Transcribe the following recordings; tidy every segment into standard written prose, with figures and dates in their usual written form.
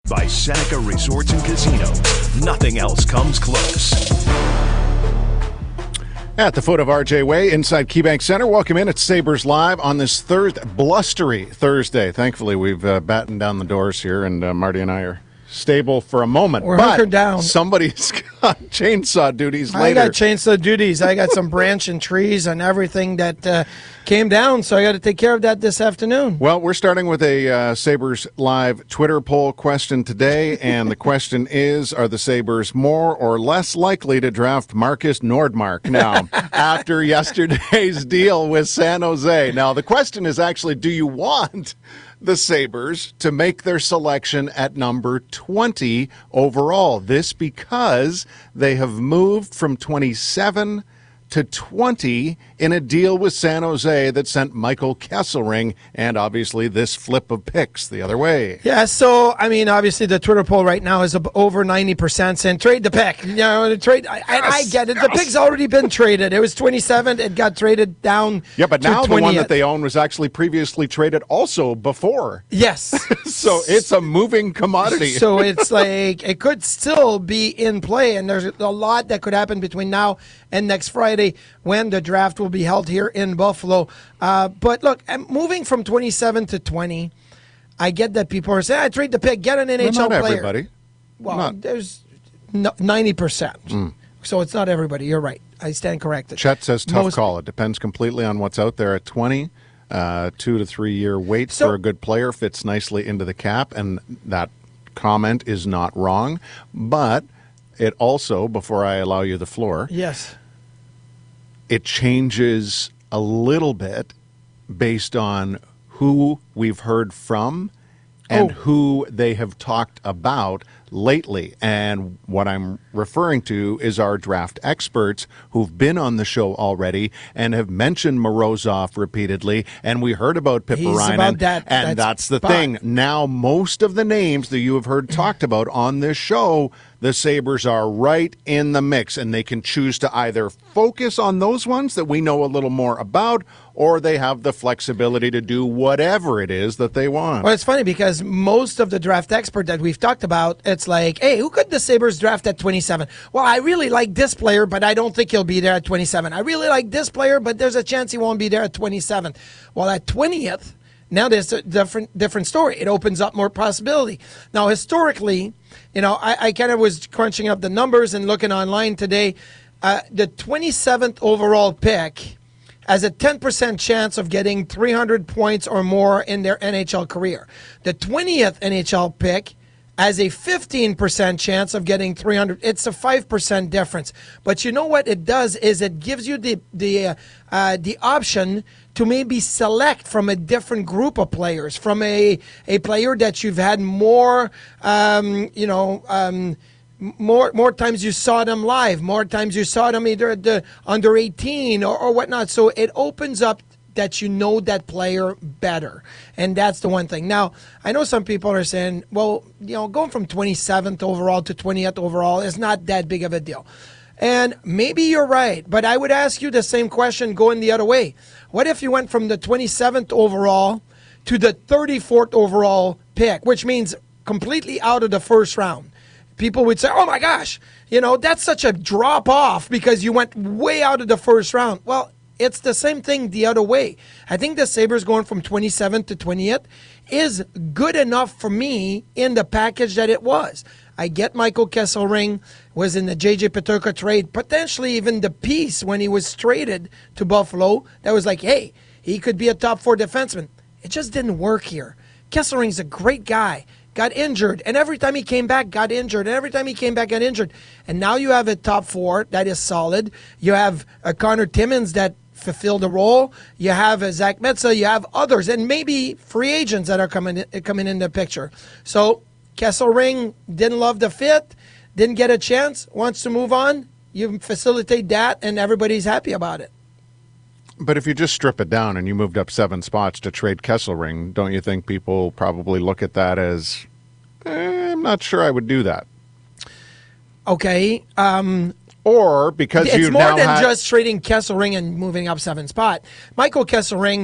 by Seneca Resorts and Casino. Nothing else comes close. At the foot of RJ Way, inside KeyBank Center. Welcome in. It's Sabres Live on this blustery Thursday. Thankfully, we've battened down the doors here, and Marty and I are stable for a moment. We're hunkered down. Somebody's got chainsaw duties later. I got chainsaw duties. I got some branch and trees and everything that came down, so I got to take care of that this afternoon. Well, we're starting with a Sabres Live Twitter poll question today, and the question is, are the Sabres more or less likely to draft Marcus Nordmark now after yesterday's deal with San Jose? Now, the question is actually, do you want the Sabres to make their selection at number 20 overall? This because they have moved from 27 to 20 in a deal with San Jose that sent Michael Kesselring and obviously this flip of picks the other way. Yeah, so, I mean, obviously the Twitter poll right now is over 90% saying trade the pick. You know, trade. I get it. The pick's already been traded. It was 27. It got traded down. Yeah, but to now 20. The one that they own was actually previously traded also before. Yes. So it's a moving commodity. So it's like it could still be in play, and there's a lot that could happen between now and next Friday when the draft will be held here in Buffalo. But look, moving from 27 to 20, I get that people are saying, I trade the pick, get an NHL not player. Everybody. Well, there's 90%. So it's not everybody. You're right. I stand corrected. Chet says tough call. It depends completely on what's out there at 20. 2 to 3 year wait for a good player fits nicely into the cap, and that comment is not wrong. But it also, before I allow you the floor, yes, it changes a little bit based on who we've heard from and who they have talked about lately. And what I'm referring to is our draft experts who've been on the show already and have mentioned Morozov repeatedly. And we heard about Pipparainen. That's the thing. Now, most of the names that you have heard talked about on this show, the Sabres are right in the mix, and they can choose to either focus on those ones that we know a little more about, or they have the flexibility to do whatever it is that they want. Well, it's funny because most of the draft expert that we've talked about, it's like, hey, who could the Sabres draft at 27? Well, I really like this player, but I don't think he'll be there at 27. I really like this player, but there's a chance he won't be there at 27. Well, at 20th, now there's a different story. It opens up more possibility. Now, historically, you know, I kind of was crunching up the numbers and looking online today. The 27th overall pick has a 10% chance of getting 300 points or more in their NHL career. The 20th NHL pick has a 15% chance of getting 300. It's a 5% difference. But you know what it does is it gives you the option to maybe select from a different group of players, from a player that you've had more, more times you saw them live, more times you saw them either at the under 18 or whatnot. So it opens up that you know that player better. And that's the one thing. Now, I know some people are saying, well, you know, going from 27th overall to 20th overall is not that big of a deal. And maybe you're right, but I would ask you the same question going the other way. What if you went from the 27th overall to the 34th overall pick, which means completely out of the first round? People would say, oh my gosh, you know, that's such a drop off because you went way out of the first round. Well, it's the same thing the other way. I think the Sabres going from 27th to 20th is good enough for me in the package that it was. I get Michael Kesselring was in the J.J. Peterka trade, potentially even the piece when he was traded to Buffalo that was like, hey, he could be a top 4 defenseman. It just didn't work here. Kesselring's a great guy. Got injured, and every time he came back, got injured, and every time he came back, got injured. And now you have a top 4 that is solid. You have a Connor Timmins that fulfilled the role. You have a Zach Metza. You have others, and maybe free agents that are coming in the picture. So Kesselring didn't love the fit, didn't get a chance, wants to move on. You facilitate that, and everybody's happy about it. But if you just strip it down and you moved up 7 spots to trade Kesselring, don't you think people probably look at that as, I'm not sure I would do that? Okay. Or because it's you more now than just trading Kesselring and moving up 7 spot. Michael Kesselring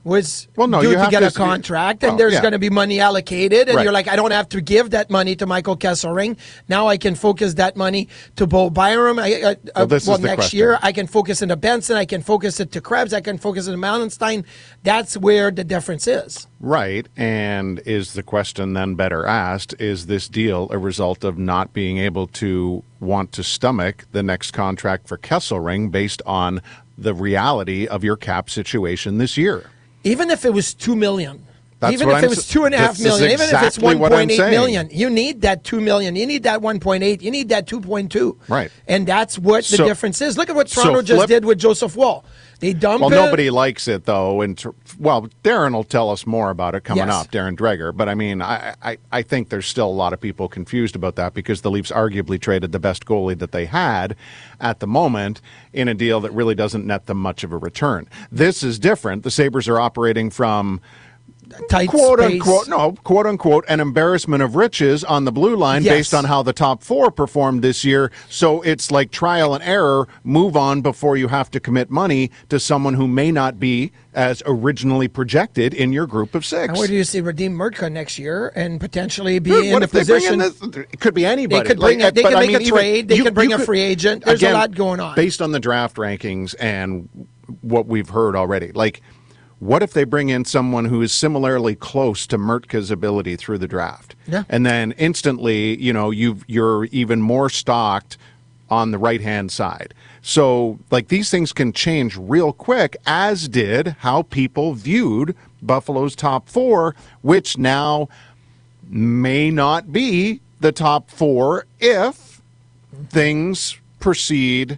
was Well, no, due you to have get to- a contract, and well, there's yeah. going to be money allocated, and Right. you're like, I don't have to give that money to Michael Kesselring. Now I can focus that money to Bo Byram. Well, this is the next question. year I can focus into Benson. I can focus it to Krebs. I can focus it to Mallenstein. That's where the difference is. Right. And is the question then better asked, is this deal a result of not being able to want to stomach the next contract for Kesselring based on the reality of your cap situation this year? Even if it was $2 million, That's even what if I'm it was s- $2.5 this is million, even if it's exactly what I'm 1.8 saying. million, you need that $2 million. You need that 1.8. You need that 2.2. Right. And that's what the So- difference is. Look at what so Toronto just flip- did with Joseph Wall. They dumped Well, it. nobody likes it, though. Well, Darren will tell us more about it coming Yes. up, Darren Dreger. But, I mean, I think there's still a lot of people confused about that because the Leafs arguably traded the best goalie that they had at the moment in a deal that really doesn't net them much of a return. This is different. The Sabres are operating from tight quote space. unquote, no, quote unquote, an embarrassment of riches on the blue line Yes. based on how the top four performed this year. So it's like trial and error. Move on before you have to commit money to someone who may not be as originally projected in your group of six. And where do you see Radim Murtka next year and potentially be Dude, in what the if they bring position? in this? It could be anybody. They could bring they but could I make mean, a even trade. They you- could bring you a free agent. There's again, a lot going on. based on the draft rankings and what we've heard already. Like, what if they bring in someone who is similarly close to Murtka's ability through the draft? Yeah. And then instantly, you're even more stocked on the right-hand side. So, like, these things can change real quick, as did how people viewed Buffalo's top four, which now may not be the top four if things proceed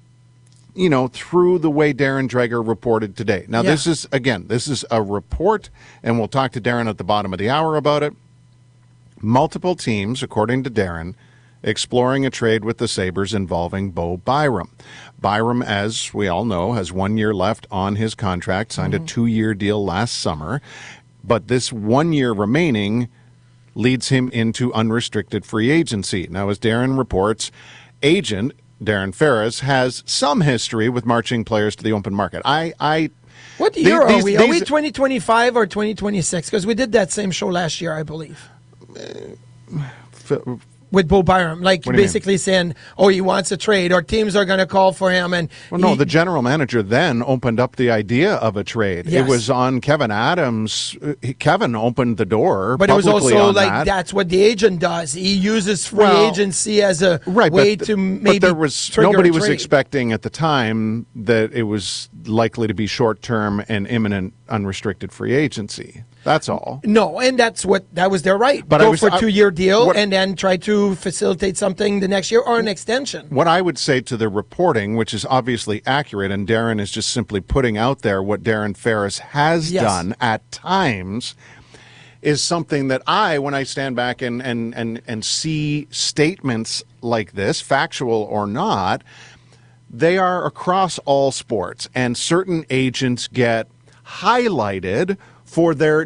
through the way Darren Dreger reported today. Now, Yeah. this is a report, and we'll talk to Darren at the bottom of the hour about it. Multiple teams, according to Darren, exploring a trade with the Sabres involving Bo Byram. Byram, as we all know, has 1 year left on his contract, signed a 2-year deal last summer, but this 1 year remaining leads him into unrestricted free agency. Now, as Darren reports, agent Darren Ferris has some history with marching players to the open market. What year are we? Are we these- 2025 or 2026? Because we did that same show last year, I believe, with Bo Byram. Like What do you basically saying, oh, he wants a trade, or teams are going to call for him. And Well, no, he- the general manager then opened up the idea of a trade. Yes. It was on Kevin Adams. Kevin opened the door, But it was publicly also on like that. that's what the agent does. He uses free Well, agency as a Right, way but, to maybe but there was trigger nobody a was trade. expecting at the time that it was likely to be short term and imminent unrestricted free agency. That's all. No, and that was their right. But Go for a 2-year deal what- and then try to facilitate something the next year or an extension. What I would say to the reporting, which is obviously accurate, and Darren is just simply putting out there what Darren Ferris has Yes. done at times, is something that when I stand back and see statements like this, factual or not, they are across all sports, and certain agents get highlighted for their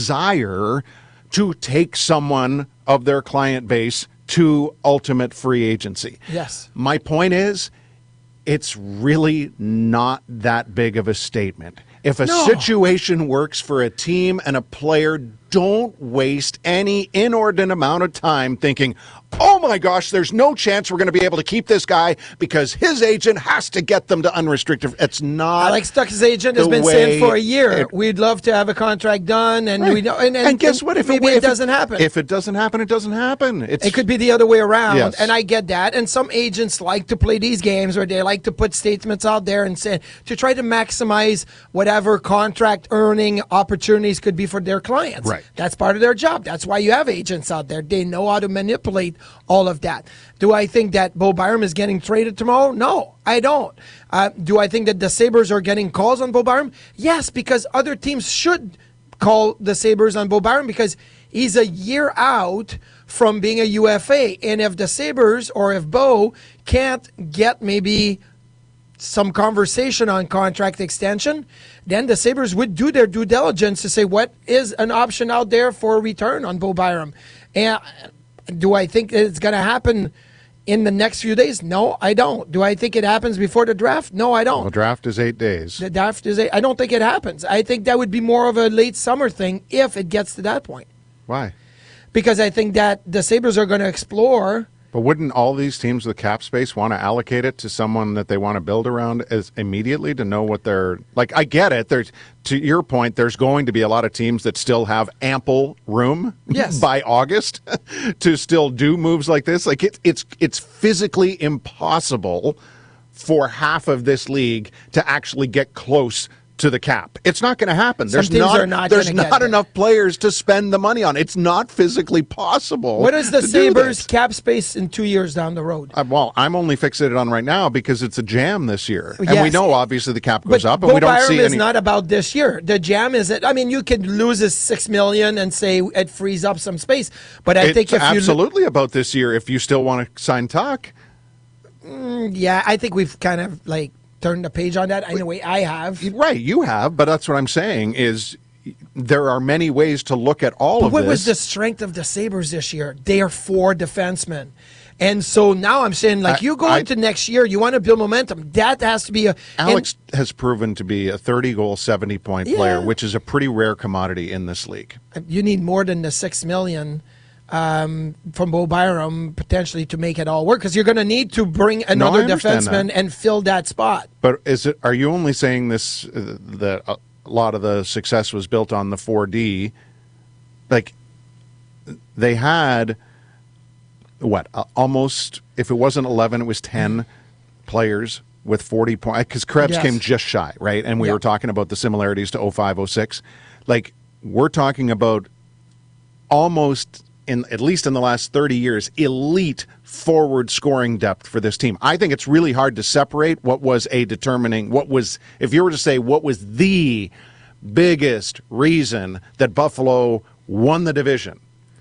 desire to take someone of their client base to ultimate free agency. Yes. My point is, it's really not that big of a statement. If a No. situation works for a team and a player, don't waste any inordinate amount of time thinking, oh my gosh, there's no chance we're going to be able to keep this guy because his agent has to get them to unrestricted. It's not. Alex Tuck's agent has the been saying way for a year, it- we'd love to have a contract done, and Right. we know. And guess what? If maybe it doesn't happen. If it doesn't happen, it doesn't happen. It could be the other way around, Yes. and I get that. And some agents like to play these games where they like to put statements out there and say to try to maximize whatever contract earning opportunities could be for their clients. Right. That's part of their job. That's why you have agents out there. They know how to manipulate all of that. Do I think that Bo Byram is getting traded tomorrow? No, I don't. Do I think that the Sabres are getting calls on Bo Byram? Yes, because other teams should call the Sabres on Bo Byram because he's a year out from being a UFA. And if the Sabres or if Bo can't get maybe some conversation on contract extension, then the Sabres would do their due diligence to say what is an option out there for a return on Bo Byram. And do I think it's going to happen in the next few days? No, I don't. Do I think it happens before the draft? No, I don't. Well, draft is 8 days. The draft is I don't think it happens. I think that would be more of a late summer thing if it gets to that point. Why? Because I think that the Sabres are going to explore. But wouldn't all these teams with cap space want to allocate it to someone that they want to build around as immediately to know what they're like? I get it. There's, to your point, there's going to be a lot of teams that still have ample room by August to still do moves like this. Like it's physically impossible for half of this league to actually get close to the cap. It's not going to happen. There's not enough players to spend the money on. It's not physically possible. What is the Sabres cap space in 2 years down the road? Well, I'm only fixated on right now because it's a jam this year. Yes. And we know obviously the cap goes up, and we don't see any. It's not about this year. The jam is that, I mean, you could lose a $6 million and say it frees up some space. But I think if absolutely about this year if you still want to sign Tuch. Yeah, I think we've kind of like turned the page on that. Anyway, I have. Right, you have, but that's what I'm saying is there are many ways to look at all of this. What was the strength of the Sabres this year? They are 4 defensemen. And so now I'm saying, like, you go into next year, you want to build momentum. That has to be a... Alex has proven to be a 30-goal, 70-point player, which is a pretty rare commodity in this league. You need more than the $6 million from Bo Byram potentially to make it all work, because you're going to need to bring another defenseman and fill that spot. But are you only saying this that a lot of the success was built on the 4D? Like, they had almost, if it wasn't 11, it was 10 players with 40 points, because Krebs came just shy, right? And we were talking about the similarities to 05, 06. Like, we're talking about almost, at least in the last 30 years, elite forward scoring depth for this team. I think it's really hard to separate what was if you were to say what was the biggest reason that Buffalo won the division.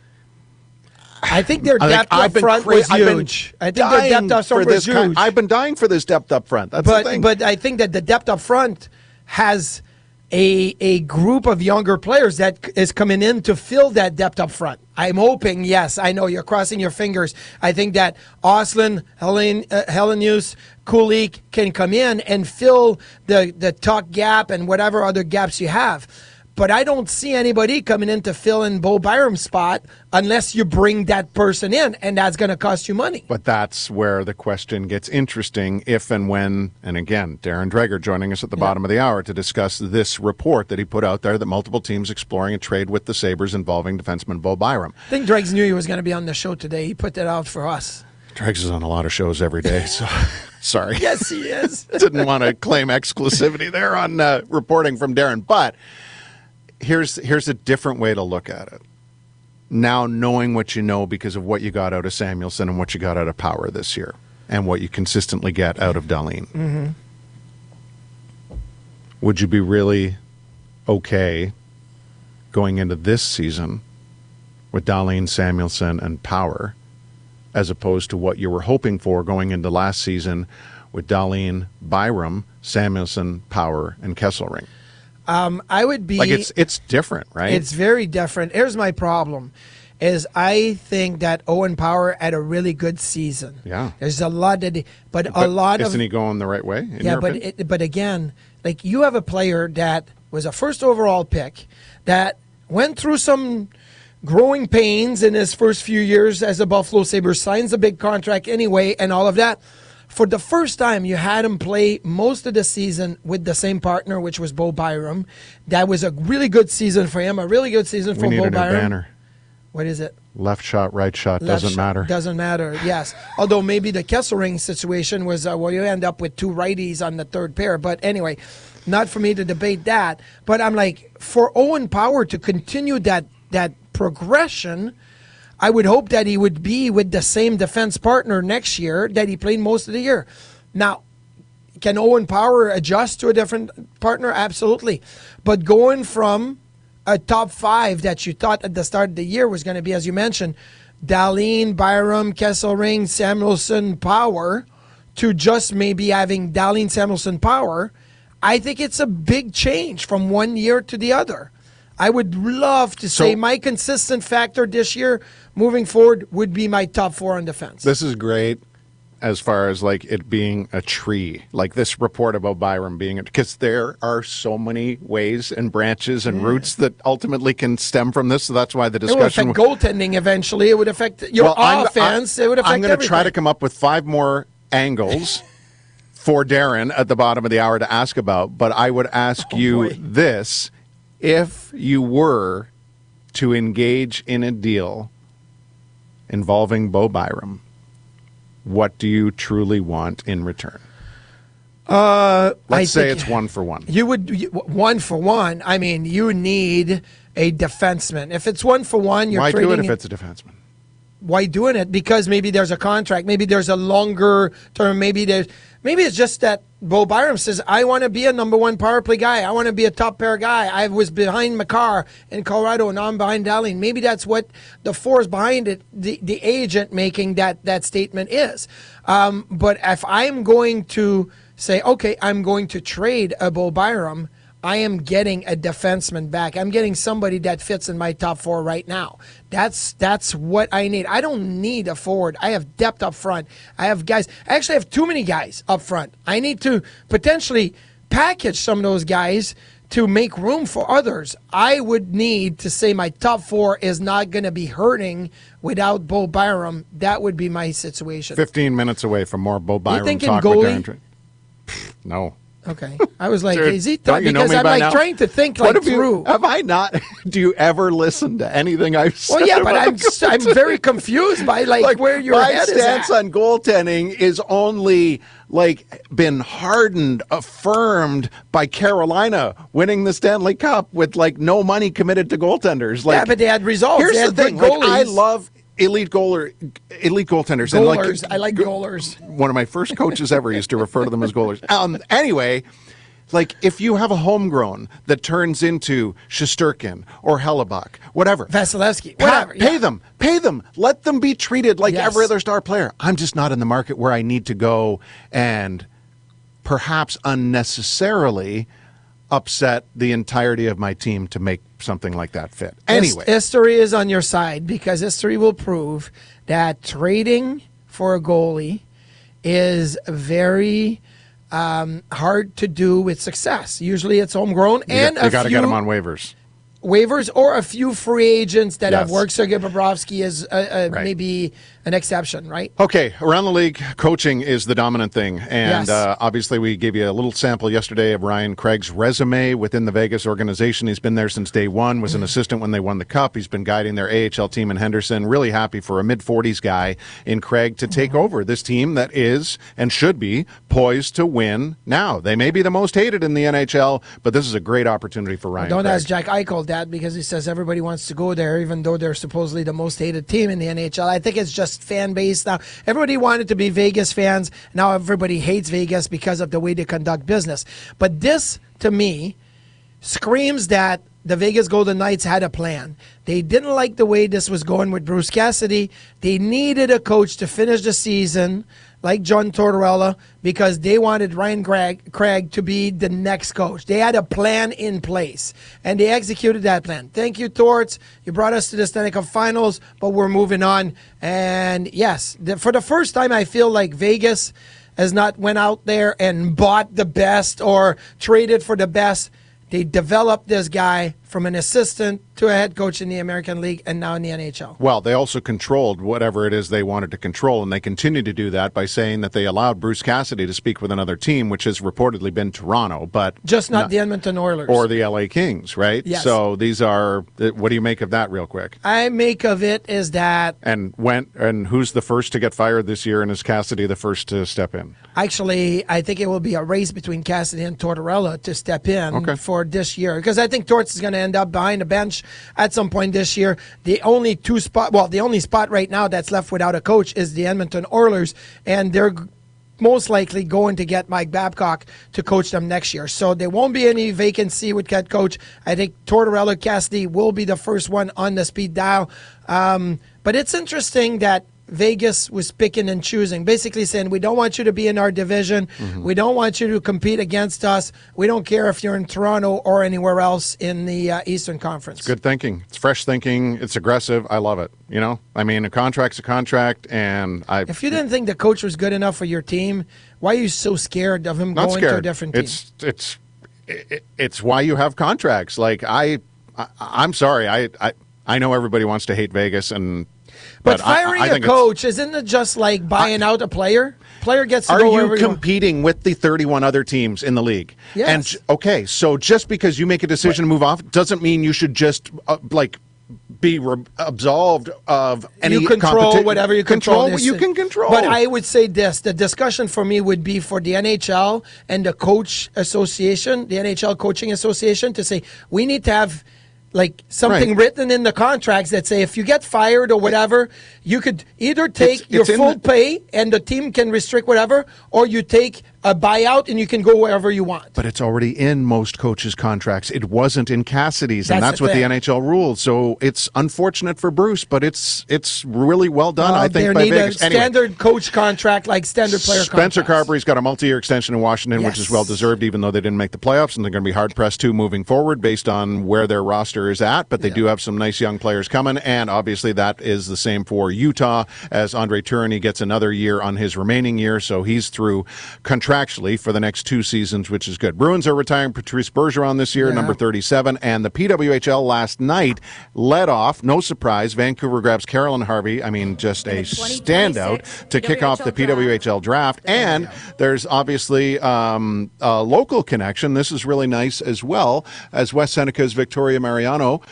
I think their depth up front was huge. I think their depth up front was huge. I've been dying for this depth up front. That's the thing. But I think that the depth up front has a group of younger players that is coming in to fill that depth up front. I'm hoping, yes, I know you're crossing your fingers. I think that Oslin, Helenius, Kulik can come in and fill the Tuch gap and whatever other gaps you have. But I don't see anybody coming in to fill in Bo Byram's spot unless you bring that person in, and that's going to cost you money. But that's where the question gets interesting if and when, and again, Darren Dreger joining us at the bottom of the hour to discuss this report that he put out there that multiple teams exploring a trade with the Sabres involving defenseman Bo Byram. I think Dregs knew he was going to be on the show today. He put that out for us. Dregs is on a lot of shows every day, so sorry. Yes, he is. Didn't want to claim exclusivity there on reporting from Darren, but here's a different way to look at it. Now, knowing what you know because of what you got out of Samuelsson and what you got out of Power this year and what you consistently get out of Dahlin, would you be really okay going into this season with Dahlin, Samuelsson, and Power as opposed to what you were hoping for going into last season with Dahlin, Byram, Samuelsson, Power, and Kesselring? I would be like it's different, right? It's very different. Here's my problem: is I think that Owen Power had a really good season. Yeah, there's a lot that, isn't he going the right way? But again, like you have a player that was a first overall pick that went through some growing pains in his first few years as a Buffalo Sabres, signs a big contract anyway, and all of that. For the first time, you had him play most of the season with the same partner, which was Bo Byram. That was a really good season for him, a really good season for Bo Byram. We need a new banner. What is it? Left shot, right shot, doesn't matter. Doesn't matter, yes. Although maybe the Kesselring situation was where you end up with 2 righties on the third pair. But anyway, not for me to debate that. But I'm like, for Owen Power to continue that progression, I would hope that he would be with the same defense partner next year that he played most of the year. Now, can Owen Power adjust to a different partner? Absolutely. But going from a top 5 that you thought at the start of the year was going to be, as you mentioned, Dahlin, Byram, Kesselring, Samuelsson, Power, to just maybe having Dahlin, Samuelsson, Power, I think it's a big change from one year to the other. I would love to say my consistent factor this year moving forward would be my top 4 on defense. This is great. as far as like it being a tree, like this report about Byram being, because there are so many ways and branches and roots that ultimately can stem from this. So that's why the It would discussion. affect goaltending eventually. It would affect your offense. It would affect I'm going to everything. try to come up with 5 more angles for Darren at the bottom of the hour to ask about, but I would ask you boy. this. If you were to engage in a deal involving Bo Byram, what do you truly want in return? Let's say it's 1 for 1. You would 1 for 1. I mean, you need a defenseman. If it's 1 for 1, you're Why trading. do it if it's a defenseman? Why doing it? Because maybe there's a contract. Maybe there's a longer term. Maybe it's just that Bo Byram says, I want to be a number 1 power play guy. I want to be a top pair guy. I was behind Makar in Colorado, and now I'm behind Dahlin. Maybe that's what the force behind it, the agent making that statement is. But if I'm going to say, okay, I'm going to trade a Bo Byram, I am getting a defenseman back. I'm getting somebody that fits in my top 4 right now. That's what I need. I don't need a forward. I have depth up front. I have guys. I actually have too many guys up front. I need to potentially package some of those guys to make room for others. I would need to say my top 4 is not going to be hurting without Bo Byram. That would be my situation. 15 minutes away from more Bo Byram thinking talk goalie? with Darren No. Okay. I was like, Dude, is he don't you know because me I'm by like now? trying to think What like have you- through. Have I not? Do you ever listen to anything I've said? Well, yeah, but about I'm very confused by like where your my head is stance at. on goaltending is only like been hardened, affirmed by Carolina winning the Stanley Cup with like no money committed to goaltenders. Like, Yeah, but they had results. here's They the had thing: good like, I goalies. love elite goaltenders. Goalers. And I like goalers. One of my first coaches ever used to refer to them as goalers. Anyway, like if you have a homegrown that turns into Shesterkin or Hellebuck, whatever, Vasilevsky, whatever. pay them, let them be treated like Yes. every other star player. I'm just not in the market where I need to go and perhaps unnecessarily upset the entirety of my team to make something like that fit. Anyway, History is on your side because history will prove that trading for a goalie is very hard to do with success. Usually it's homegrown and you a got to few get them on waivers. waivers or a few free agents that have Yes. worked. Sergei Bobrovsky is Right. maybe an exception, right? Okay, around the league, coaching is the dominant thing. And Yes. obviously, we gave you a little sample yesterday of Ryan Craig's resume within the Vegas organization. He's been there since day one, was an assistant when they won the Cup. He's been guiding their AHL team in Henderson. Really happy for a mid-40s guy in Craig to take over this team that is and should be poised to win now. They may be the most hated in the NHL, but this is a great opportunity for Ryan Don't Craig. ask Jack Eichel that because he says everybody wants to go there, even though they're supposedly the most hated team in the NHL. I think it's just fan base now. Everybody wanted to be Vegas fans. Now everybody hates Vegas because of the way they conduct business. But this, to me, screams that the Vegas Golden Knights had a plan. They didn't like the way this was going with Bruce Cassidy. They needed a coach to finish the season like John Tortorella because they wanted Ryan Craig to be the next coach. They had a plan in place, and they executed that plan. Thank you, Torts. You brought us to the Stanley Cup Finals, but we're moving on. And yes, for the first time, I feel like Vegas has not went out there and bought the best or traded for the best. They developed this guy from an assistant to a head coach in the American League and now in the NHL. Well, they also controlled whatever it is they wanted to control, and they continue to do that by saying that they allowed Bruce Cassidy to speak with another team, which has reportedly been Toronto, but Just not the Edmonton Oilers. or the LA Kings, right? Yes. So these are. What do you make of that, real quick? I make of it is that And who's the first to get fired this year, and is Cassidy the first to step in? actually I think it will be a race between Cassidy and Tortorella to step in Okay. for this year because I think Torts is going to end up behind the bench at some point this year. The only spot right now that's left without a coach is the Edmonton Oilers, and they're most likely going to get Mike Babcock to coach them next year. So there won't be any vacancy with head coach. I think Tortorella, Cassidy will be the first one on the speed dial. But it's interesting that Vegas was picking and choosing, basically saying, we don't want you to be in our division. We don't want you to compete against us. We don't care if you're in Toronto or anywhere else in the Eastern Conference. Good thinking. It's fresh thinking. It's aggressive. I love it. You know, I mean, a contract's a contract, and If you didn't think the coach was good enough for your team, why are you so scared of him going to a different team? It's why you have contracts. Like I'm sorry. I know everybody wants to hate Vegas, but firing a coach isn't it just like buying out a player? Player gets to go wherever Are you competing with the 31 other teams in the league? Yes. And okay, so just because you make a decision to move off doesn't mean you should just be absolved of any you control whatever you control. What you can control. But I would say this: the discussion for me would be for the NHL and the coach association, the NHL coaching association, to say we need to have like something written in the contracts that say if you get fired or whatever, you could either take your full pay and the team can restrict whatever, or you take a buyout and you can go wherever you want. But it's already in most coaches' contracts. It wasn't in Cassidy's, and that's what the NHL rules. So it's unfortunate for Bruce, but it's really well done, I think, by Vegas. A standard coach contract like standard player contracts. Spencer Carbery's got a multi-year extension in Washington, which is well-deserved, even though they didn't make the playoffs, and they're going to be hard-pressed, too, moving forward based on where their roster is at. But they do have some nice young players coming, and obviously that is the same for Utah, as Andre Tourigny gets another year on his remaining year, so he's through contractually for the next 2 seasons, which is good. Bruins are retiring Patrice Bergeron this year, number 37, and the PWHL last night led off, no surprise, Vancouver grabs Carolyn Harvey. I mean, just a standout to kick off the PWHL draft. And there's obviously a local connection. This is really nice as well, as West Seneca's Victoria Mariano,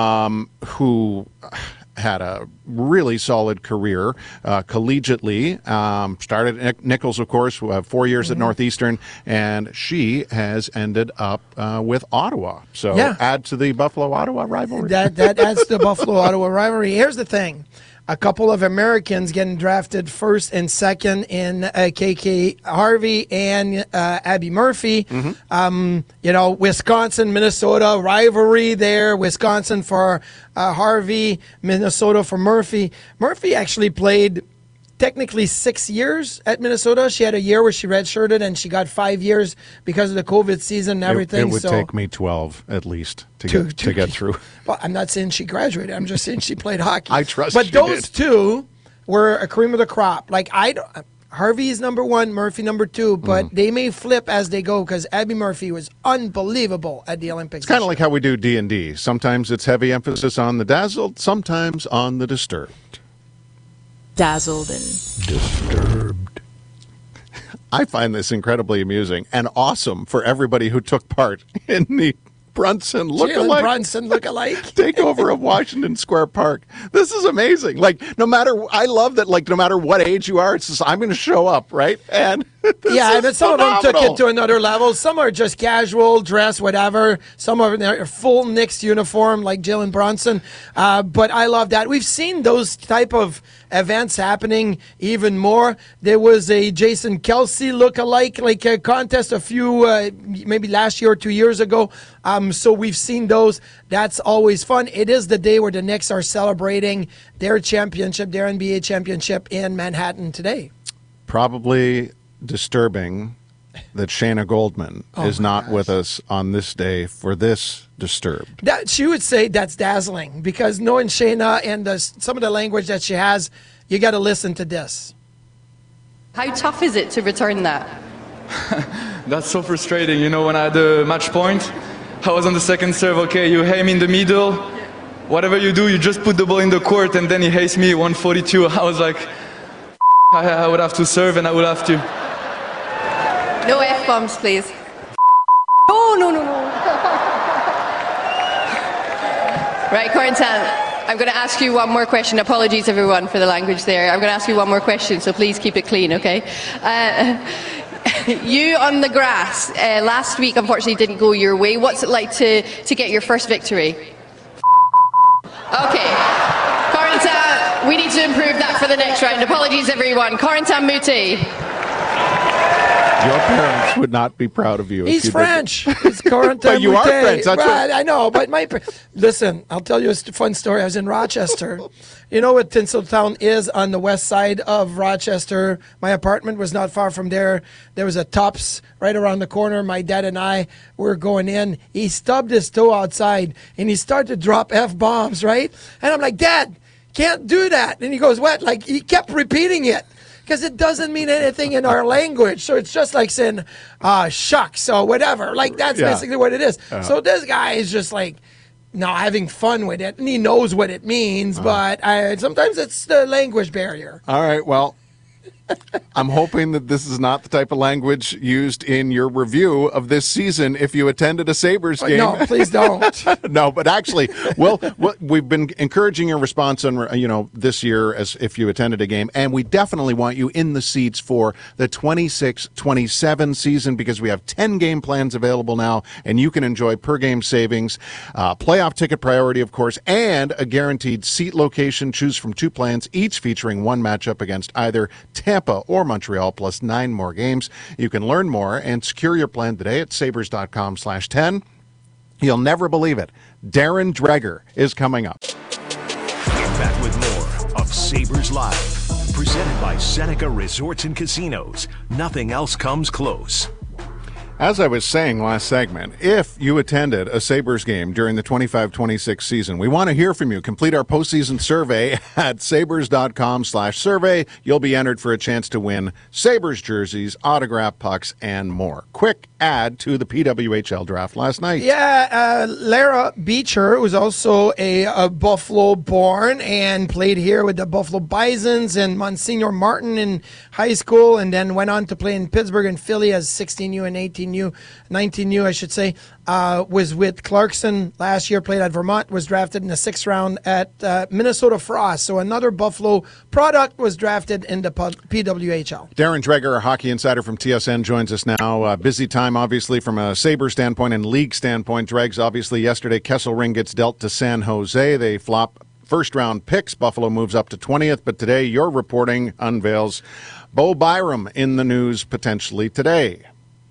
who had a really solid career collegiately. Started at Nichols, of course, 4 years at Northeastern, and she has ended up with Ottawa. So add to the Buffalo-Ottawa rivalry. That adds to the Buffalo-Ottawa rivalry. Here's the thing. A couple of Americans getting drafted first and second in KK Harvey and Abby Murphy. Wisconsin, Minnesota rivalry there. Wisconsin for Harvey, Minnesota for Murphy. Murphy actually played technically 6 years at Minnesota. She had a year where she redshirted, and she got 5 years because of the COVID season and everything. It would take me 12 at least to get through. Well, I'm not saying she graduated. I'm just saying she played hockey. I trust But she those did. two were a cream of the crop. Like Harvey is number 1, Murphy number 2, but they may flip as they go because Abby Murphy was unbelievable at the Olympics. It's kind of like how we do D&D. Sometimes it's heavy emphasis on the dazzled, sometimes on the disturbed. Dazzled and disturbed. I find this incredibly amusing and awesome for everybody who took part in the Brunson look-alike. Brunson look-alike. Takeover of Washington Square Park. This is amazing. Like, I love that, like, no matter what age you are, it's just, I'm going to show up, right? And but some of them took it to another level. Some are just casual, dress, whatever. Some are in their full Knicks uniform, like Jalen Brunson. But I love that. We've seen those type of events happening even more. There was a Jason Kelsey look-alike, like a contest a few, maybe last year or 2 years ago. So we've seen those. That's always fun. It is the day where the Knicks are celebrating their championship, their NBA championship in Manhattan today. Probably disturbing that Shayna Goldman is not with us on this day for this Disturbed. She would say that's dazzling because knowing Shayna and some of the language that she has, you got to listen to this. How tough is it to return that? That's so frustrating. You know, when I had the match point, I was on the second serve. Okay, you aim in the middle. Whatever you do, you just put the ball in the court, and then he hates me 142. I was like, I would have to serve, and I would have to. No F-bombs, please. No. Right, Corentin, I'm going to ask you one more question. Apologies, everyone, for the language there. I'm going to ask you one more question, so please keep it clean, okay? You on the grass, last week, unfortunately, didn't go your way. What's it like to get your first victory? Okay. Corentin, we need to improve that for the next round. Apologies, everyone. Corentin Moutet. Your parents would not be proud of you. if He's you French. He's Corentin. But you are Moutet. French, that's Right, what- I know, but listen, I'll tell you a fun story. I was in Rochester. You know what Tinseltown is on the west side of Rochester? My apartment was not far from there. There was a Tops right around the corner. My dad and I were going in. He stubbed his toe outside, and he started to drop F-bombs, right? And I'm like, Dad, can't do that. And he goes, what? Like, he kept repeating it. Because it doesn't mean anything in our language. So it's just like saying, shucks, or whatever. Like, that's Yeah. basically what it is. So this guy is just like, no, having fun with it. And he knows what it means, but sometimes it's the language barrier. All right, well, I'm hoping that this is not the type of language used in your review of this season if you attended a Sabres game. No, please don't. No, but actually, well, we've been encouraging your response on, this year as if you attended a game, and we definitely want you in the seats for the 26-27 season because we have 10 game plans available now, and you can enjoy per game savings, playoff ticket priority, of course, and a guaranteed seat location. Choose from 2 plans, each featuring 1 matchup against either Tampa or Montreal, plus 9 more games. You can learn more and secure your plan today at sabres.com/10. You'll never believe it. Darren Dreger is coming up. Get back with more of Sabres Live, presented by Seneca Resorts and Casinos. Nothing else comes close. As I was saying last segment, if you attended a Sabres game during the 25-26 season, we want to hear from you. Complete our postseason survey at sabres.com/survey. You'll be entered for a chance to win Sabres jerseys, autograph pucks, and more. Quick add to the PWHL draft last night. Yeah, Lara Beecher was also a Buffalo born and played here with the Buffalo Bisons and Monsignor Martin in high school, and then went on to play in Pittsburgh and Philly as 16U and 18U, 19U, I should say. Was with Clarkson last year, played at Vermont, was drafted in the 6th round at Minnesota Frost. So another Buffalo product was drafted in the PWHL. Darren Dreger, our hockey insider from TSN, joins us now. Busy time, obviously, from a Sabre standpoint and league standpoint. Dregs, obviously, yesterday, Kesselring gets dealt to San Jose. They flop first-round picks. Buffalo moves up to 20th. But today, your reporting unveils Bo Byram in the news potentially today.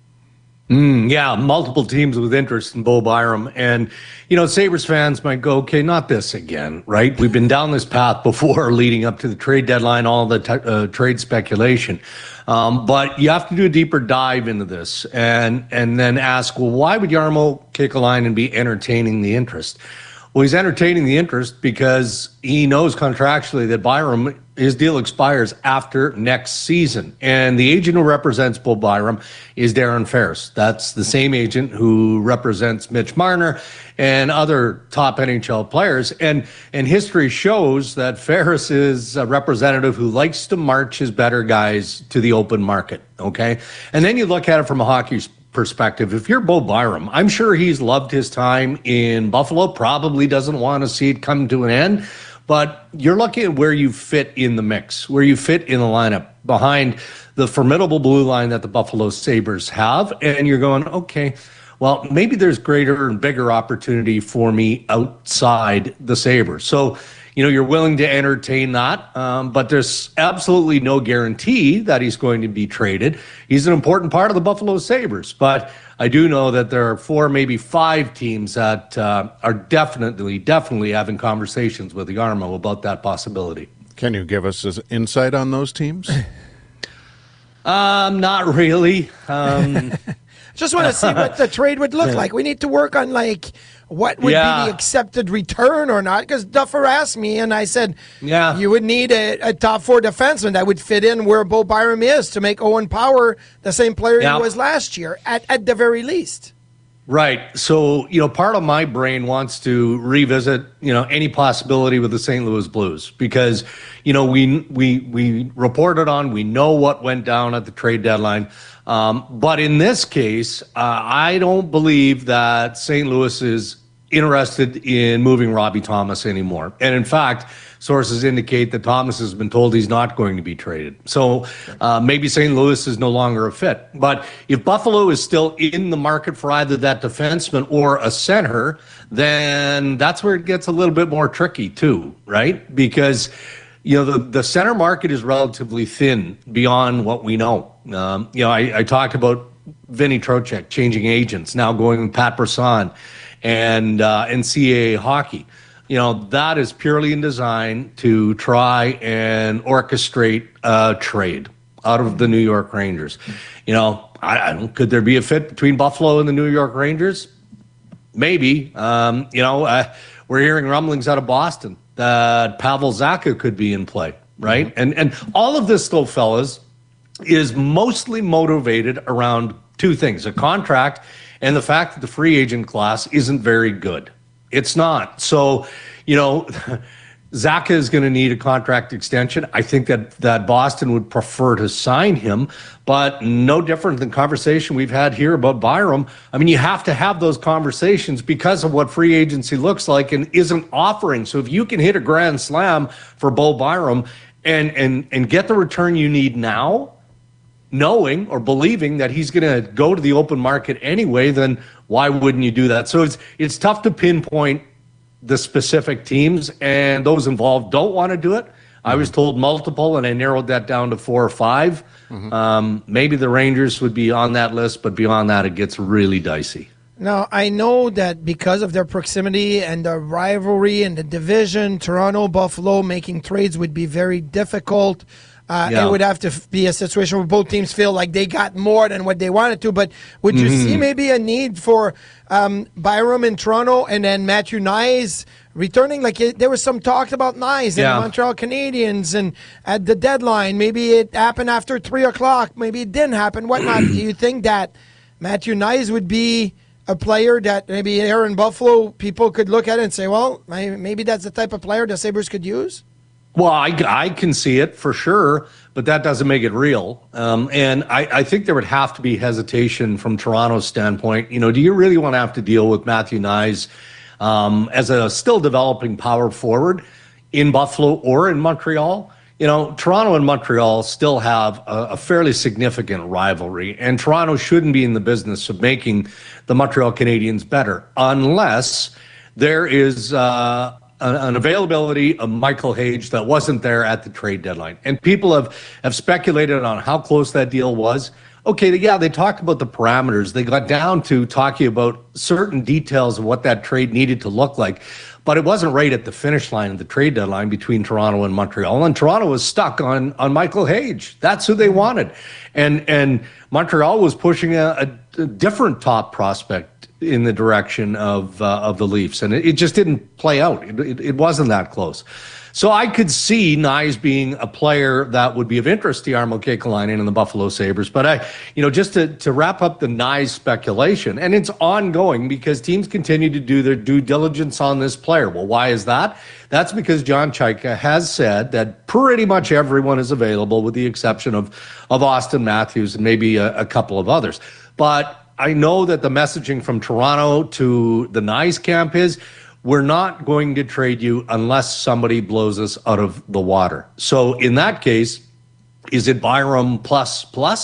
Yeah, multiple teams with interest in Bo Byram. And, Sabres fans might go, okay, not this again, right? We've been down this path before leading up to the trade deadline, all the trade speculation. But you have to do a deeper dive into this and then ask, well, why would Jarmo Kekalainen be entertaining the interest? Well, he's entertaining the interest because he knows contractually that Byram, his deal expires after next season. And the agent who represents Bo Byram is Darren Ferris. That's the same agent who represents Mitch Marner and other top NHL players. And history shows that Ferris is a representative who likes to march his better guys to the open market, okay? And then you look at it from a hockey perspective. If you're Bo Byram, I'm sure he's loved his time in Buffalo, probably doesn't want to see it come to an end, but you're looking at where you fit in the mix, where you fit in the lineup behind the formidable blue line that the Buffalo Sabres have, and you're going, okay, well, maybe there's greater and bigger opportunity for me outside the Sabres. So, you're willing to entertain that, but there's absolutely no guarantee that he's going to be traded. He's an important part of the Buffalo Sabres, but I do know that there are 4, maybe 5 teams that are definitely having conversations with Jarmo about that possibility. Can you give us an insight on those teams? Not really. Just want to see what the trade would look like. We need to work on what would be the accepted return or not. Because Duffer asked me, and I said, you would need a top 4 defenseman that would fit in where Bo Byram is to make Owen Power the same player he was last year, at the very least. Right. So, part of my brain wants to revisit, any possibility with the St. Louis Blues because, we reported on, we know what went down at the trade deadline. But in this case, I don't believe that St. Louis is interested in moving Robbie Thomas anymore. And in fact, sources indicate that Thomas has been told he's not going to be traded. So maybe St. Louis is no longer a fit. But if Buffalo is still in the market for either that defenseman or a center, then that's where it gets a little bit more tricky too, right? Because the center market is relatively thin beyond what we know. I talked about Vinny Trocheck changing agents, now going with Pat Brisson and NCAA hockey. That is purely in design to try and orchestrate a trade out of the New York Rangers. I don't. Could there be a fit between Buffalo and the New York Rangers? Maybe. We're hearing rumblings out of Boston that Pavel Zacha could be in play, right? And all of this, though, fellas, is mostly motivated around two things: a contract and the fact that the free agent class isn't very good. It's not. So, Zacha is going to need a contract extension. I think that Boston would prefer to sign him, but no different than conversation we've had here about Byram. I mean, you have to have those conversations because of what free agency looks like and isn't offering. So if you can hit a grand slam for Bo Byram and get the return you need now, knowing or believing that he's going to go to the open market anyway, then why wouldn't you do that? So it's tough to pinpoint the specific teams, and those involved don't want to do it. I was told multiple, and I narrowed that down to 4 or 5. Maybe the Rangers would be on that list, but beyond that, it gets really dicey. Now, I know that because of their proximity and the rivalry and the division, Toronto, Buffalo, making trades would be very difficult. It would have to be a situation where both teams feel like they got more than what they wanted to. But would you see maybe a need for Byram in Toronto and then Matthew Knies returning? Like there was some talk about Knies and the Montreal Canadiens and at the deadline. Maybe it happened after 3 o'clock. Maybe it didn't happen. Whatnot? Do you think that Matthew Knies would be a player that maybe here in Buffalo people could look at it and say, well, maybe that's the type of player the Sabres could use? Well, I can see it for sure, but that doesn't make it real. And I think there would have to be hesitation from Toronto's standpoint. Do you really want to have to deal with Matthew Knies as a still developing power forward in Buffalo or in Montreal? Toronto and Montreal still have a fairly significant rivalry, and Toronto shouldn't be in the business of making the Montreal Canadiens better unless there is an availability of Michael Hage that wasn't there at the trade deadline. And people have speculated on how close that deal was. Okay, they talked about the parameters. They got down to talking about certain details of what that trade needed to look like. But it wasn't right at the finish line of the trade deadline between Toronto and Montreal. And Toronto was stuck on Michael Hage. That's who they wanted. And Montreal was pushing a different top prospect in the direction of the Leafs, and it just didn't play out. It wasn't that close. So I could see Knies being a player that would be of interest to Jarmo Kekalainen and the Buffalo Sabres. But just to wrap up the Knies speculation, and it's ongoing because teams continue to do their due diligence on this player. Well, why is that? That's because John Chayka has said that pretty much everyone is available with the exception of Austin Matthews and maybe a couple of others. But I know that the messaging from Toronto to the Knies camp is, we're not going to trade you unless somebody blows us out of the water. So in that case, is it Byram plus?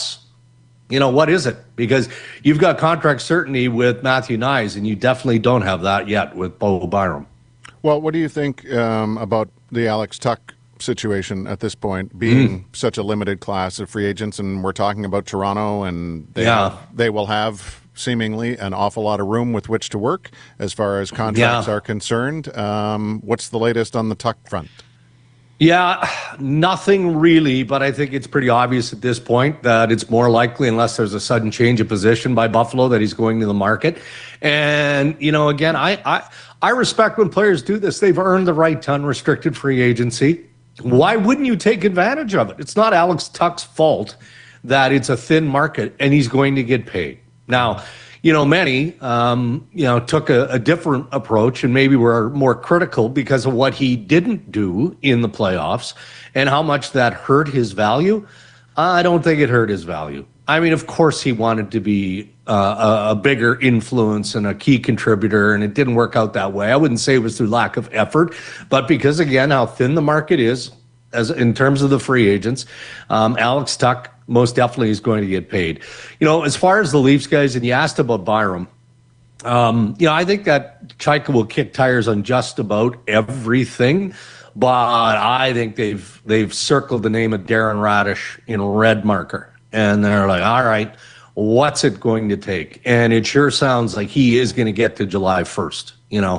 What is it? Because you've got contract certainty with Matthew Knies, and you definitely don't have that yet with Bo Byram. Well, what do you think about the Alex Tuch situation at this point, being such a limited class of free agents? And we're talking about Toronto, and they will have seemingly an awful lot of room with which to work as far as contracts are concerned. What's the latest on the Tuch front? Yeah, nothing really, but I think it's pretty obvious at this point that it's more likely, unless there's a sudden change of position by Buffalo, that he's going to the market. And, again, I respect when players do this. They've earned the right to unrestricted free agency. Why wouldn't you take advantage of it? It's not Alex Tuch's fault that it's a thin market and he's going to get paid. Now, many, took a different approach and maybe were more critical because of what he didn't do in the playoffs and how much that hurt his value. I don't think it hurt his value. I mean, of course, he wanted to be a bigger influence and a key contributor, and it didn't work out that way. I wouldn't say it was through lack of effort, but because, again, how thin the market is as in terms of the free agents, Alex Tuch most definitely is going to get paid. As far as the Leafs guys, and you asked about Byram, I think that Chayka will kick tires on just about everything. but I think they've circled the name of Darren Radish in red marker, and they're like, all right, what's it going to take? And it sure sounds like he is going to get to July 1st,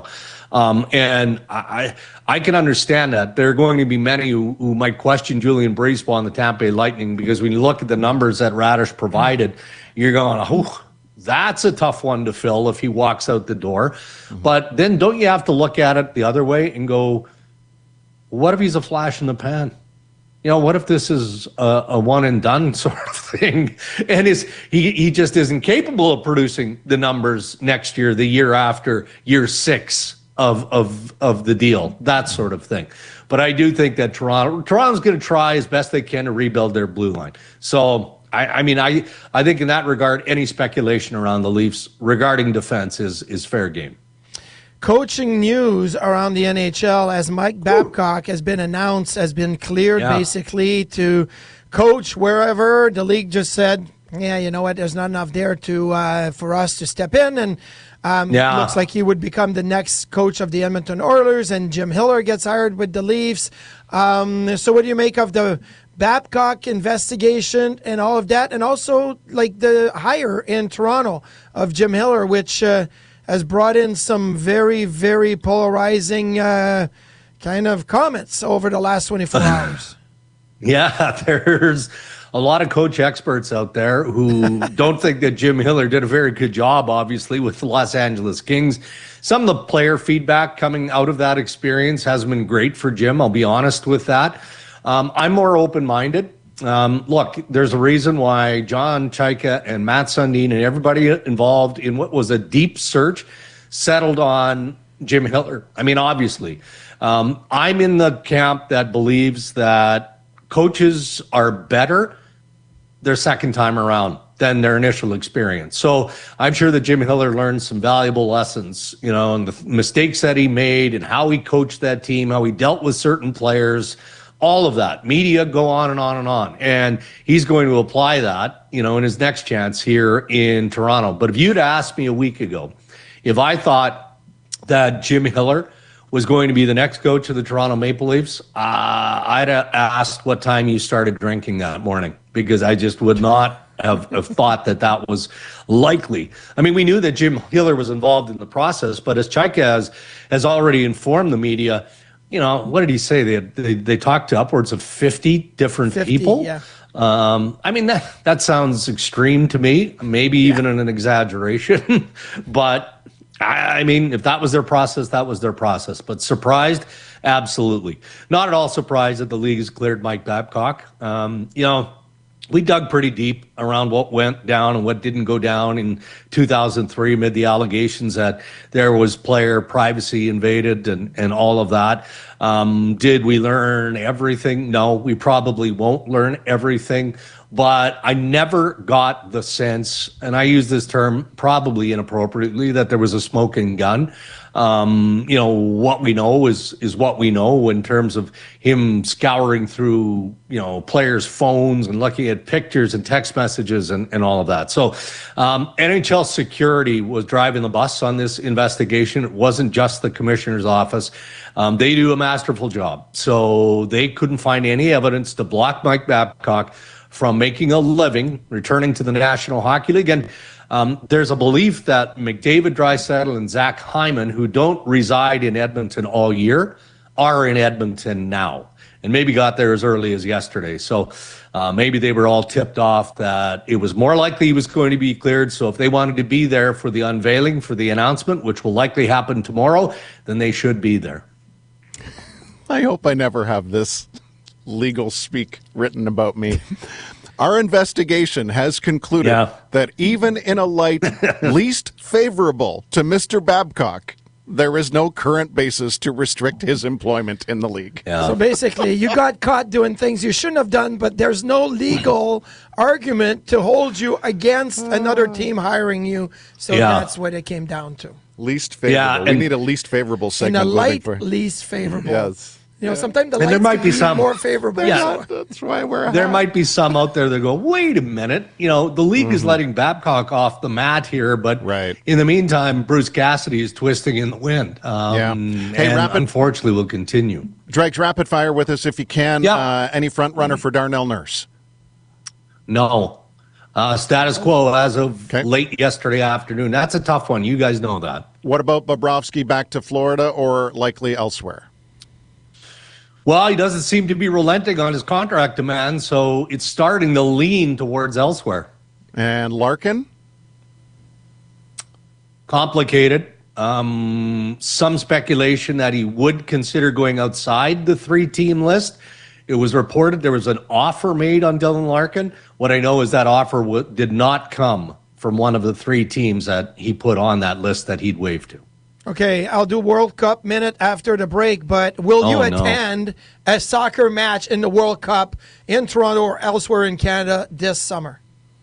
and I can understand that. There are going to be many who might question Julian Breezeball on the Tampa Bay Lightning, because when you look at the numbers that Radish provided, you're going, oh, that's a tough one to fill if he walks out the door. Mm-hmm. But then don't you have to look at it the other way and go, what if he's a flash in the pan? What if this is a one and done sort of thing, and he just isn't capable of producing the numbers next year, the year after, year 6 of the deal, that sort of thing. But I do think that Toronto's going to try as best they can to rebuild their blue line. So I think in that regard, any speculation around the Leafs regarding defense is fair game. Coaching news around the NHL, as Mike Babcock has been announced, has been cleared basically to coach wherever. The league just said, yeah, you know what, there's not enough there to for us to step in, and looks like he would become the next coach of the Edmonton Oilers, and Jim Hiller gets hired with the Leafs. So what do you make of the Babcock investigation and all of that, and also like the hire in Toronto of Jim Hiller, which has brought in some very, very polarizing kind of comments over the last 24 hours. Yeah, there's a lot of coach experts out there who don't think that Jim Hiller did a very good job, obviously, with the Los Angeles Kings. Some of the player feedback coming out of that experience hasn't been great for Jim, I'll be honest with that. I'm more open-minded. Look, there's a reason why John Chayka and Matt Sundin and everybody involved in what was a deep search settled on Jim Hiller. I mean, obviously, I'm in the camp that believes that coaches are better their second time around than their initial experience. So I'm sure that Jim Hiller learned some valuable lessons, and the mistakes that he made and how he coached that team, how he dealt with certain players, all of that. Media, go on and on and on. And he's going to apply that, in his next chance here in Toronto. But if you'd asked me a week ago if I thought that Jim Hiller was going to be the next coach of the Toronto Maple Leafs, I'd have asked what time you started drinking that morning, because I just would not have thought that was likely. I mean, we knew that Jim Hiller was involved in the process, but as Chayka has already informed the media, what did he say? They talked to upwards of 50 different people. Yeah. I mean, that sounds extreme to me, maybe even an exaggeration. But I mean, if that was their process, that was their process. But surprised? Absolutely. Not at all surprised that the league has cleared Mike Babcock. We dug pretty deep around what went down and what didn't go down in 2003 amid the allegations that there was player privacy invaded and all of that. Did we learn everything? No, we probably won't learn everything. But I never got the sense, and I use this term probably inappropriately, that there was a smoking gun. What we know is what we know in terms of him scouring through, players' phones and looking at pictures and text messages and all of that. So NHL security was driving the bus on this investigation. It wasn't just the commissioner's office. They do a masterful job. So they couldn't find any evidence to block Mike Babcock from making a living, returning to the National Hockey League. And there's a belief that McDavid, Draisaitl, and Zach Hyman, who don't reside in Edmonton all year, are in Edmonton now, and maybe got there as early as yesterday. So maybe they were all tipped off that it was more likely he was going to be cleared. So if they wanted to be there for the unveiling, for the announcement, which will likely happen tomorrow, then they should be there. I hope I never have this legal speak written about me. Our investigation has concluded that even in a light least favorable to Mr. Babcock, there is no current basis to restrict his employment in the league. Yeah. So basically, you got caught doing things you shouldn't have done, but there's no legal argument to hold you against another team hiring you. So that's what it came down to. Least favorable. We need a least favorable segment. In a light, least favorable. Yes. sometimes the And there lights might can be some- more favorable. Yeah. That's why we're There might be some out there that go, wait a minute, the league is letting Babcock off the mat here, but Right. in the meantime, Bruce Cassidy is twisting in the wind. Yeah. Hey, and Rapid- unfortunately will continue. Dregs, rapid fire with us if you can. Yeah. Any front runner for Darnell Nurse? No. Status quo as of Okay. late yesterday afternoon. That's a tough one. You guys know that. What about Bobrovsky back to Florida or likely elsewhere? Well, he doesn't seem to be relenting on his contract demands, so it's starting to lean towards elsewhere. And Larkin? Complicated. Some speculation that he would consider going outside the 3-team list. It was reported there was an offer made on Dylan Larkin. What I know is that offer did not come from one of the 3 teams that he put on that list that he'd waive to. Okay, I'll do World Cup minute after the break, but will you Oh, no. attend a soccer match in the World Cup in Toronto or elsewhere in Canada this summer?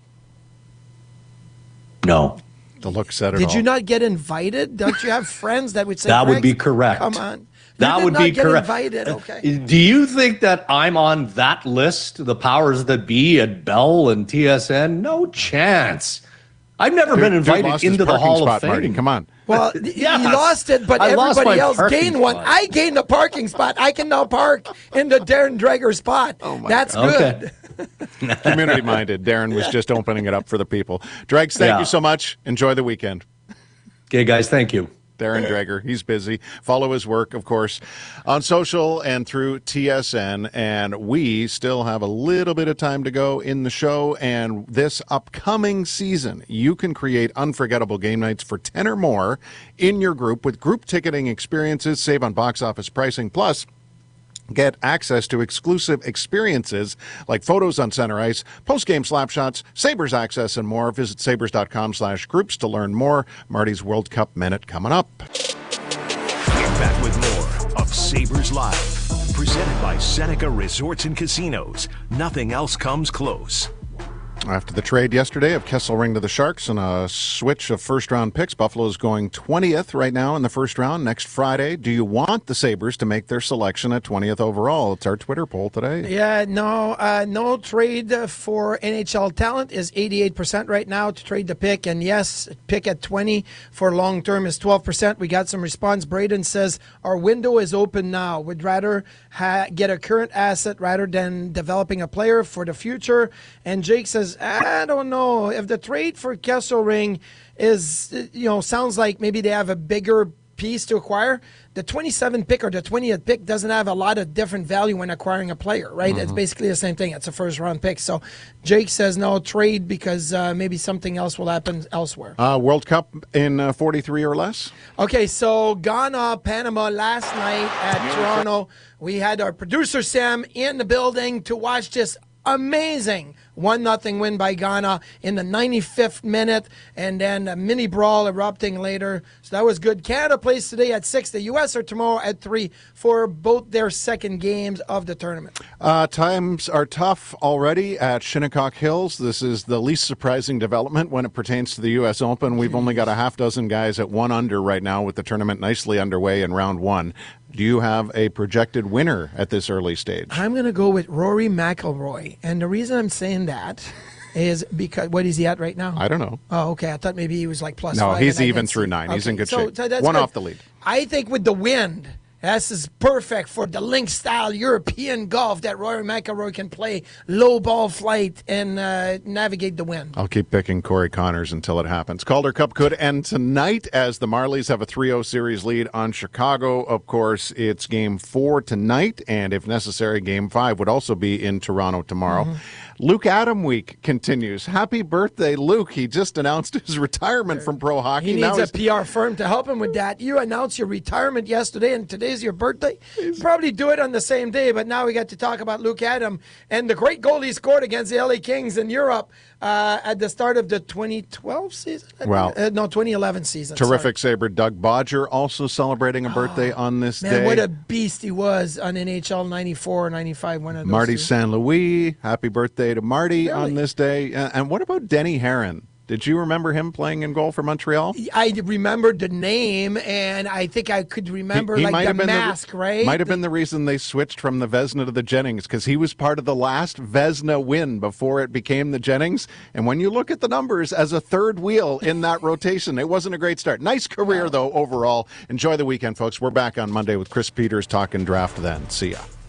No. The look said it Did all. you not get invited? Don't you have friends that would say That would "Rex, be correct. Come on. That You would did be not get correct. Invited. Okay. Do you think that I'm on that list, the powers that be at Bell and TSN? No chance. I've never been Dude invited lost his into the parking Hall spot, of Fame. Marty. Come on. Well, Yes. he lost it, but I lost everybody my else parking gained one. spot. I gained the parking spot. I can now park in the Darren Dreger spot. That's good. Okay. Community minded. Darren was just opening it up for the people. Dregs, thank Yeah. you so much. Enjoy the weekend. Okay, guys, thank you. Darren Dreger, he's busy. Follow his work, of course, on social and through TSN. And we still have a little bit of time to go in the show. And this upcoming season, you can create unforgettable game nights for 10 or more in your group with group ticketing experiences, save on box office pricing, plus get access to exclusive experiences like photos on center ice, post-game slap shots, Sabres access, and more. Visit sabres.com/groups to learn more. Marty's World Cup Minute coming up. Get back with more of Sabres Live, presented by Seneca Resorts and Casinos. Nothing else comes close. After the trade yesterday of Kesselring to the Sharks and a switch of first-round picks, Buffalo's going 20th right now in the first round next Friday. Do you want the Sabres to make their selection at 20th overall? It's our Twitter poll today. Yeah, no trade for NHL talent is 88% right now to trade the pick. And yes, pick at 20 for long term is 12%. We got some response. Braden says, our window is open now. Would rather get a current asset rather than developing a player for the future. And Jake says, I don't know. If the trade for Kesselring is, sounds like maybe they have a bigger piece to acquire, the 27th pick or the 20th pick doesn't have a lot of different value when acquiring a player, right? It's basically the same thing. It's a first round pick. So Jake says no trade because maybe something else will happen elsewhere. World Cup in 43 or less? Okay, so Ghana, Panama last night at Toronto. We had our producer Sam in the building to watch this amazing 1-0 win by Ghana in the 95th minute, and then a mini brawl erupting later. So that was good. Canada plays today at 6. The U.S. are tomorrow at 3 for both their second games of the tournament. Times are tough already at Shinnecock Hills. This is the least surprising development when it pertains to the U.S. Open. We've only got a half dozen guys at 1 under right now with the tournament nicely underway in round 1. Do you have a projected winner at this early stage? I'm going to go with Rory McIlroy. And the reason I'm saying that is because, what is he at right now? I don't know. Oh, okay. I thought maybe he was like plus No, 5. he's and I even didn't through see. 9. He's in good So shape. that's One good. off the lead. I think with the wind, this is perfect for the link-style European golf that Rory McIlroy can play low ball flight and navigate the wind. I'll keep picking Corey Connors until it happens. Calder Cup could end tonight as the Marlies have a 3-0 series lead on Chicago. Of course, it's Game 4 tonight, and if necessary, Game 5 would also be in Toronto tomorrow. Luke Adam Week continues. Happy birthday, Luke. He just announced his retirement from pro hockey. He Now needs he's- a PR firm to help him with that. You announced your retirement yesterday, and today's your birthday. Probably do it on the same day, but now we got to talk about Luke Adam and the great goal he scored against the LA Kings in Europe at the start of the 2012 season? Well, 2011 season. Terrific Sabre Doug Bodger also celebrating a birthday on this Man, day. what a beast he was on NHL 94 or 95, one of those Marty two. St. Louis, happy birthday to Marty Really? on this day. And what about Denny Herron? Did you remember him playing in goal for Montreal? I remembered the name, and I think I could remember He like might the have been mask, right? Might have been the reason they switched from the Vezina to the Jennings, because he was part of the last Vezina win before it became the Jennings. And when you look at the numbers as a third wheel in that rotation, it wasn't a great start. Nice career, though, overall. Enjoy the weekend, folks. We're back on Monday with Chris Peters talking draft then. See ya.